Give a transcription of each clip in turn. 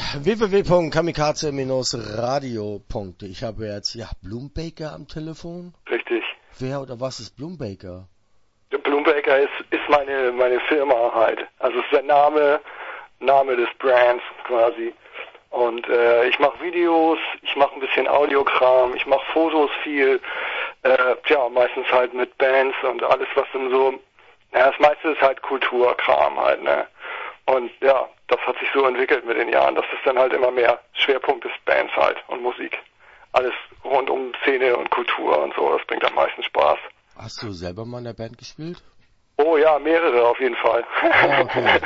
www.kamikaze-radio.de. Ich habe jetzt, Bloombaker am Telefon. Richtig. Wer oder was ist Bloombaker? Bloombaker ist meine Firma halt. Also es ist der Name des Brands quasi. Und ich mache Videos, ich mache ein bisschen Audiokram, ich mache Fotos viel. Meistens halt mit Bands und alles, was dann so. Ja, das meiste ist halt Kulturkram halt, ne? Und ja, das hat sich so entwickelt mit den Jahren, dass es dann halt immer mehr Schwerpunkt ist, Bands halt und Musik. Alles rund um Szene und Kultur und so, das bringt am meisten Spaß. Hast du selber mal in der Band gespielt? Oh ja, mehrere auf jeden Fall. Ah, okay.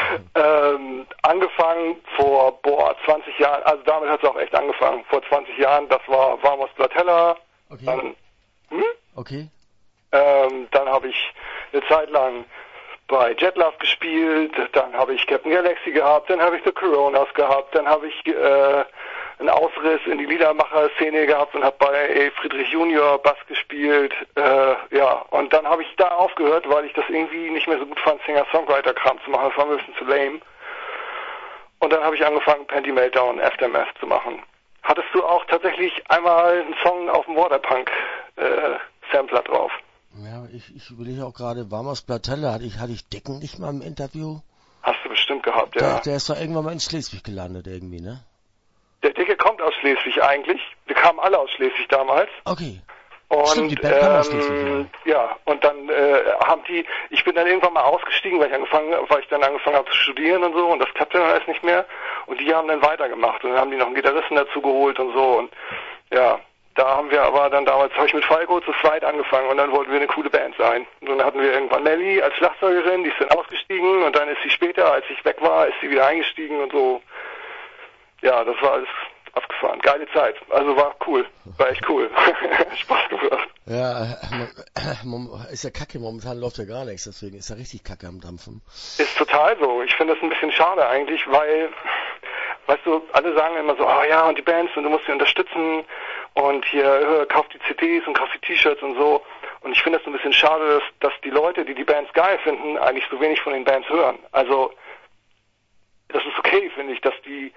Angefangen vor 20 Jahren, also damit hat es auch echt angefangen. Vor 20 Jahren, das war Vamos Platella. Okay. Dann, Okay. Dann habe ich eine Zeit lang bei Jetlove gespielt, dann habe ich Captain Galaxy gehabt, dann habe ich The Coronas gehabt, dann habe ich einen Ausriss in die Liedermacher-Szene gehabt und habe bei Friedrich Junior Bass gespielt, und dann habe ich da aufgehört, weil ich das irgendwie nicht mehr so gut fand, Singer-Songwriter-Kram zu machen, das war mir ein bisschen zu lame. Und dann habe ich angefangen, Panty Meltdown, Aftermath zu machen. Hattest du auch tatsächlich einmal einen Song auf dem Waterpunk-Sampler drauf? Ja, ich überlege auch gerade, Vamos Platella, hatte ich Decken nicht mal im Interview? Hast du bestimmt gehabt, ja. Der ist doch irgendwann mal in Schleswig gelandet irgendwie, ne? Der Dicke kommt aus Schleswig eigentlich. Wir kamen alle aus Schleswig damals. Okay. Und, stimmt, die Band kam aus Schleswig. Ja, und dann ich bin dann irgendwann mal ausgestiegen, weil ich dann angefangen habe zu studieren und so, und das klappte dann alles nicht mehr. Und die haben dann weitergemacht und dann haben die noch einen Gitarristen dazu geholt und so, und ja, da haben wir aber dann damals, habe ich mit Falco zu zweit angefangen und dann wollten wir eine coole Band sein. Und dann hatten wir irgendwann Melly als Schlagzeugerin, die ist dann ausgestiegen und dann ist sie später, als ich weg war, ist sie wieder eingestiegen und so. Ja, das war alles abgefahren. Geile Zeit. Also war cool. War echt cool. Spaß gemacht. Ja, ist ja kacke, momentan läuft ja gar nichts, deswegen ist ja richtig kacke am Dampfen. Ist total so. Ich finde das ein bisschen schade eigentlich, weil, weißt du, alle sagen immer so, oh ja, und die Bands, und du musst sie unterstützen und hier, kauf die CDs und kauf die T-Shirts und so. Und ich finde das ein bisschen schade, dass die Leute, die Bands geil finden, eigentlich so wenig von den Bands hören. Also, das ist okay, finde ich, dass die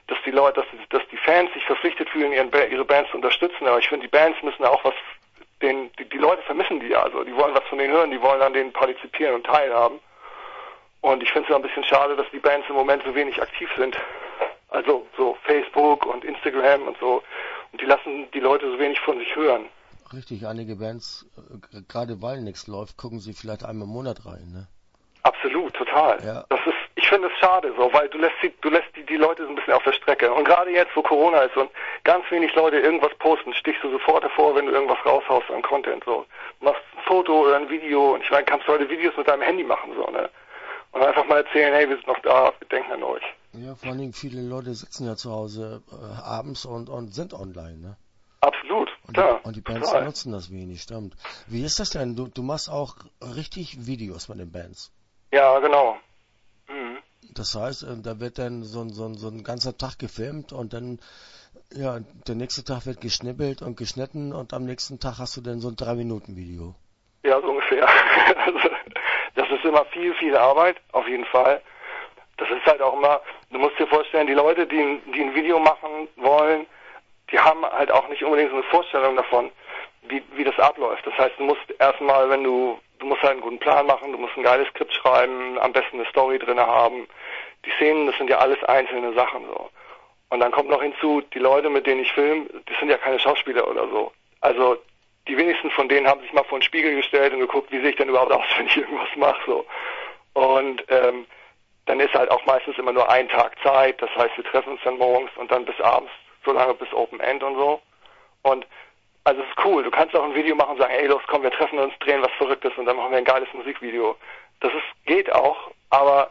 Fans sich verpflichtet fühlen, ihre Bands zu unterstützen, aber ich finde, die Bands müssen auch was, die Leute vermissen die, also die wollen was von denen hören, die wollen an denen partizipieren und teilhaben. Und ich finde es ja ein bisschen schade, dass die Bands im Moment so wenig aktiv sind. Also so Facebook und Instagram und so. Und die lassen die Leute so wenig von sich hören. Richtig, einige Bands, gerade weil nichts läuft, gucken sie vielleicht einmal im Monat rein, ne? Absolut, total. Ja. Ich finde es schade so, weil du lässt die Leute so ein bisschen auf der Strecke. Und gerade jetzt, wo Corona ist und ganz wenig Leute irgendwas posten, stichst du sofort hervor, wenn du irgendwas raushaust an Content, so. Du machst ein Foto oder ein Video, und ich meine, kannst du heute Videos mit deinem Handy machen, so, ne? Und einfach mal erzählen, hey, wir sind noch da, wir denken an euch. Ja, vor allen Dingen viele Leute sitzen ja zu Hause abends und sind online, ne? Absolut, klar. Und die Bands total. nutzen das wenig, stimmt. Wie ist das denn? Du machst auch richtig Videos mit den Bands? Ja, genau. Mhm. Das heißt, da wird dann so ein ganzer Tag gefilmt und dann, ja, der nächste Tag wird geschnippelt und geschnitten und am nächsten Tag hast du dann so ein 3-Minuten-Video. Ja, so ungefähr. Also, das ist immer viel, viel Arbeit, auf jeden Fall. Das ist halt auch immer, du musst dir vorstellen, die Leute, die ein Video machen wollen, die haben halt auch nicht unbedingt so eine Vorstellung davon, wie das abläuft. Das heißt, du musst erstmal, du musst halt einen guten Plan machen, du musst ein geiles Skript schreiben, am besten eine Story drin haben. Die Szenen, das sind ja alles einzelne Sachen so. Und dann kommt noch hinzu, die Leute, mit denen ich filme, das sind ja keine Schauspieler oder so. Also die wenigsten von denen haben sich mal vor den Spiegel gestellt und geguckt, wie sehe ich denn überhaupt aus, wenn ich irgendwas mache so. Und dann ist halt auch meistens immer nur ein Tag Zeit. Das heißt, wir treffen uns dann morgens und dann bis abends, so lange bis Open End und so. Und also es ist cool. Du kannst auch ein Video machen und sagen, ey, los, komm, wir treffen uns, drehen was Verrücktes und dann machen wir ein geiles Musikvideo. Geht auch, aber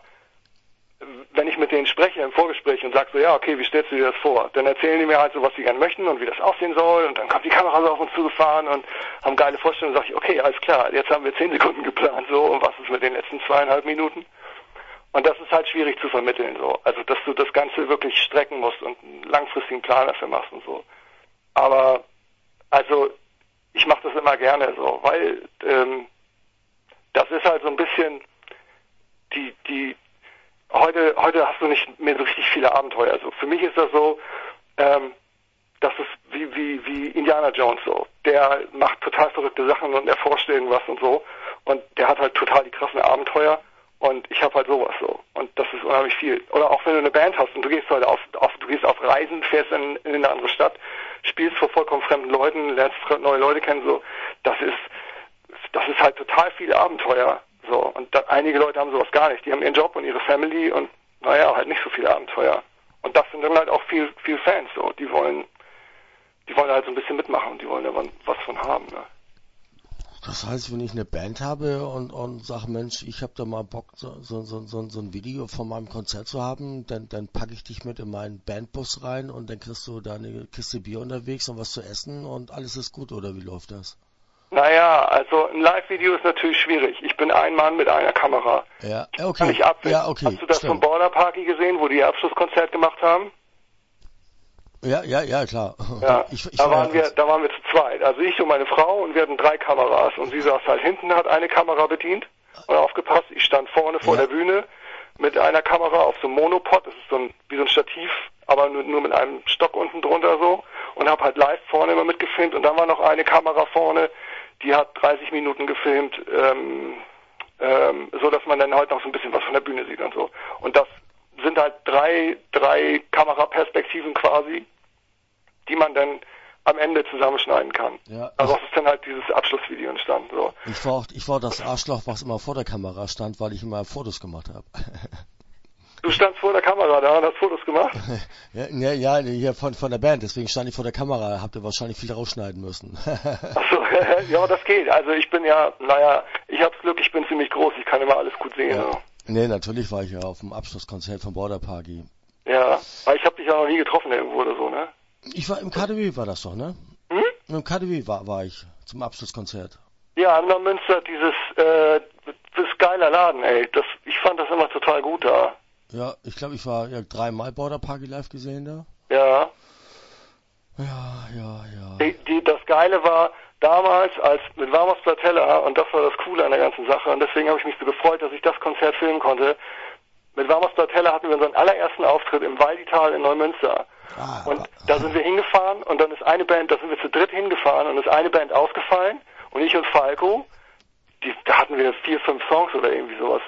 wenn ich mit denen spreche im Vorgespräch und sage so, ja, okay, wie stellst du dir das vor? Dann erzählen die mir halt so, was sie gerne möchten und wie das aussehen soll, und dann kommt die Kamera so auf uns zugefahren und haben geile Vorstellungen, und sage ich, okay, alles klar, jetzt haben wir 10 Sekunden geplant, so, und was ist mit den letzten 2,5 Minuten? Und das ist halt schwierig zu vermitteln, so. Also, dass du das Ganze wirklich strecken musst und einen langfristigen Plan dafür machst und so. Aber, also, ich mache das immer gerne so, weil das ist halt so ein bisschen heute hast du nicht mehr so richtig viele Abenteuer. Also für mich ist das so, das ist wie Indiana Jones so. Der macht total verrückte Sachen und erforscht irgendwas und so. Und der hat halt total die krassen Abenteuer. Und ich habe halt sowas so. Und das ist unheimlich viel. Oder auch wenn du eine Band hast und du gehst halt du gehst auf Reisen, fährst in eine andere Stadt, spielst vor vollkommen fremden Leuten, lernst neue Leute kennen, so. Das ist halt total viel Abenteuer. So. Und einige Leute haben sowas gar nicht. Die haben ihren Job und ihre Family und naja, halt nicht so viel Abenteuer. Und das sind dann halt auch viel Fans so. Die wollen halt so ein bisschen mitmachen, die wollen da was von haben, ne? Das heißt, wenn ich eine Band habe und sage, Mensch, ich habe da mal Bock, so ein Video von meinem Konzert zu haben, dann packe ich dich mit in meinen Bandbus rein und dann kriegst du da eine Kiste Bier unterwegs und was zu essen und alles ist gut, oder wie läuft das? Naja, also ein Live-Video ist natürlich schwierig. Ich bin ein Mann mit einer Kamera. Ja, okay. Ja, okay. Hast du das vom Border Party gesehen, wo die ihr Abschlusskonzert gemacht haben? Ja, klar. Ja, da waren wir zu zweit. Also ich und meine Frau und wir hatten 3 Kameras. Und sie saß halt hinten, hat eine Kamera bedient und aufgepasst. Ich stand vorne vor der Bühne mit einer Kamera auf so einem Monopod. Das ist wie so ein Stativ, aber nur mit einem Stock unten drunter so. Und habe halt live vorne immer mitgefilmt. Und dann war noch eine Kamera vorne, die hat 30 Minuten gefilmt, so dass man dann halt noch so ein bisschen was von der Bühne sieht und so. Und das sind halt drei Kameraperspektiven quasi, die man dann am Ende zusammenschneiden kann. Ja, also das ist dann halt dieses Abschlussvideo entstanden. So. Ich war das Arschloch, was immer vor der Kamera stand, weil ich immer Fotos gemacht habe. Du standst vor der Kamera da und hast Fotos gemacht? ja, hier von der Band, deswegen stand ich vor der Kamera, habt ihr wahrscheinlich viel rausschneiden müssen. Achso, ja, das geht. Also ich bin ich hab's Glück, ich bin ziemlich groß, ich kann immer alles gut sehen. Ja. So. Nee, natürlich war ich ja auf dem Abschlusskonzert von Border Party. Ja, aber ich habe dich ja noch nie getroffen irgendwo oder so, ne? Ich war im KDW, war das doch, ne? Hm? Im KDW war ich zum Abschlusskonzert. Ja, in Neumünster, das geiler Laden, ey. Ich fand das immer total gut da. Ja, ich glaube, ich war 3-mal Border Party live gesehen da. Ja. Ja. Das Geile war damals als mit Vamos Platella, und das war das Coole an der ganzen Sache, und deswegen habe ich mich so gefreut, dass ich das Konzert filmen konnte. Mit Vamos Platella hatten wir unseren allerersten Auftritt im Waldital in Neumünster. Und da sind wir hingefahren und dann ist eine Band, da sind wir zu dritt hingefahren und ist eine Band ausgefallen und ich und Falco, da hatten wir 4, 5 Songs oder irgendwie sowas.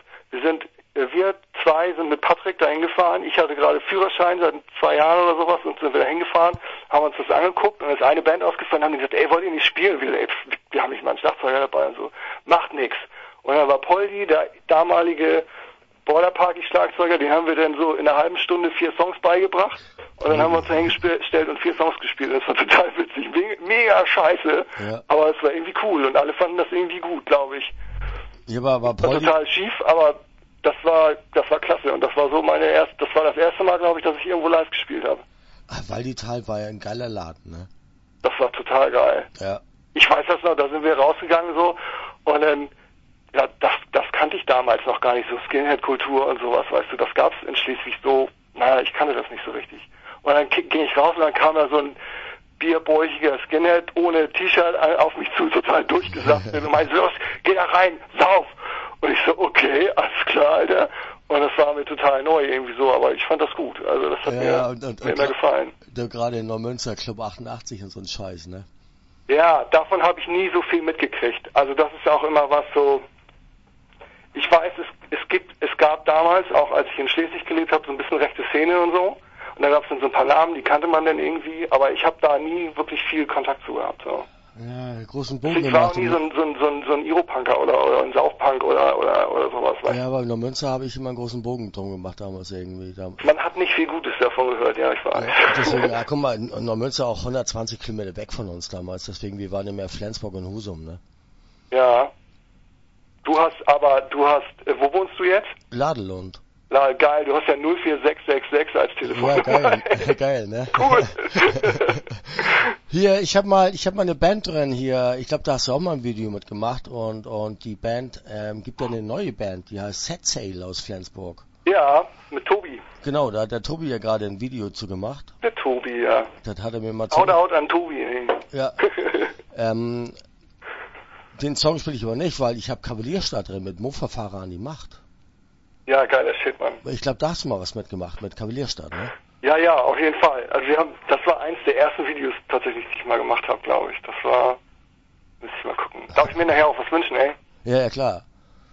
Wir 2 sind mit Patrick da hingefahren. Ich hatte gerade Führerschein seit 2 Jahren oder sowas und sind wir da hingefahren, haben uns das angeguckt und ist eine Band ausgefallen, haben die gesagt, ey, wollt ihr nicht spielen? Wir haben nicht mal einen Schlagzeuger dabei und so. Macht nix. Und dann war Poldi, der damalige Border Party Schlagzeuger, den haben wir dann so in einer halben Stunde 4 Songs beigebracht und dann haben wir uns da hingestellt und 4 Songs gespielt. Das war total witzig, mega scheiße, aber es war irgendwie cool und alle fanden das irgendwie gut, glaube ich. Ja, war Poldi... war total schief, aber das war klasse und das war so das war das erste Mal, glaube ich, dass ich irgendwo live gespielt habe. Waldital war ja ein geiler Laden, ne? Das war total geil. Ja. Ich weiß das noch, da sind wir rausgegangen so und dann, ja, das kannte ich damals noch gar nicht, so Skinhead-Kultur und sowas, weißt du, das gab's in Schleswig so, ich kannte das nicht so richtig. Und dann ging ich raus und dann kam da so ein bierbäuchiger Skinhead ohne T-Shirt auf mich zu, total durchgesappt und meinte, los, geh da rein, sauf! Und ich so, okay, alles klar, Alter. Und das war mir total neu irgendwie so, aber ich fand das gut. Also das hat mir immer gefallen. Gerade in Neumünster, Club 88 und so ein Scheiß, ne? Ja, davon habe ich nie so viel mitgekriegt. Also das ist auch immer was so, ich weiß, es gab damals, auch als ich in Schleswig gelebt habe, so ein bisschen rechte Szene und so. Und da gab es dann so ein paar Namen, die kannte man dann irgendwie, aber ich habe da nie wirklich viel Kontakt zu gehabt. So. Ja, großen Bogen ich war auch nie so ein Iro-Punker oder ein Saufpunk oder sowas. Ja, aber in Neumünster habe ich immer einen großen Bogen drum gemacht damals irgendwie. Man hat nicht viel Gutes davon gehört, ja, ich weiß. Deswegen, guck mal, in Neumünster auch 120 Kilometer weg von uns damals, deswegen, wir waren ja mehr Flensburg und Husum, ne? Ja. Du hast, wo wohnst du jetzt? Ladelund. Geil, du hast ja 04666 als Telefonnummer. Ja, geil, ne? Cool. Hier, ich hab mal eine Band drin hier, ich glaube, da hast du auch mal ein Video mitgemacht und die Band, gibt ja eine neue Band, die heißt Set Sail aus Flensburg. Ja, mit Tobi. Genau, da hat der Tobi ja gerade ein Video zu gemacht. Der Tobi, ja. Das hat er mir mal Out an Tobi, ey. Ja. Den Song spiele ich aber nicht, weil ich habe Kavalierstadt drin mit Mofafahrer an die Macht. Ja, geiler Shit, Mann. Ich glaube, da hast du mal was mitgemacht, mit Kavalierstadt, ne? Ja, ja, auf jeden Fall. Also das war eins der ersten Videos tatsächlich, die ich mal gemacht habe, glaube ich. Das war, müsste ich mal gucken. Darf ich mir nachher auch was wünschen, ey? Ja, ja, klar.